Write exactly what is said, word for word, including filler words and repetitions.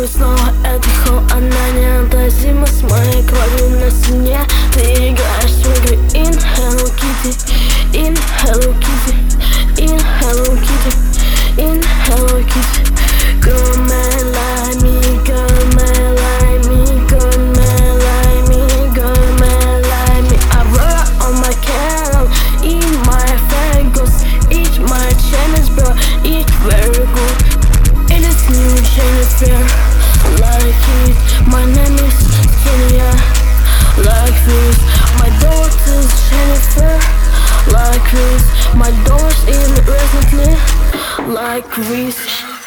снова этот холл, она неотразима с моей кровью на стене. Ты играешь в игры in Hello Kitty, in Hello Kitty, in Hello Kitty, in Hello Kitty. Girl, man, like me, girl, man, like me, girl, man, like me, girl, man, like me. I roll on my canal, eat my fingers, eat my channels, bro, eat very good. It is new Jennifer, like it. My name is Kenya, like this. My daughter's Jennifer, like this. My daughter's in recently, like this.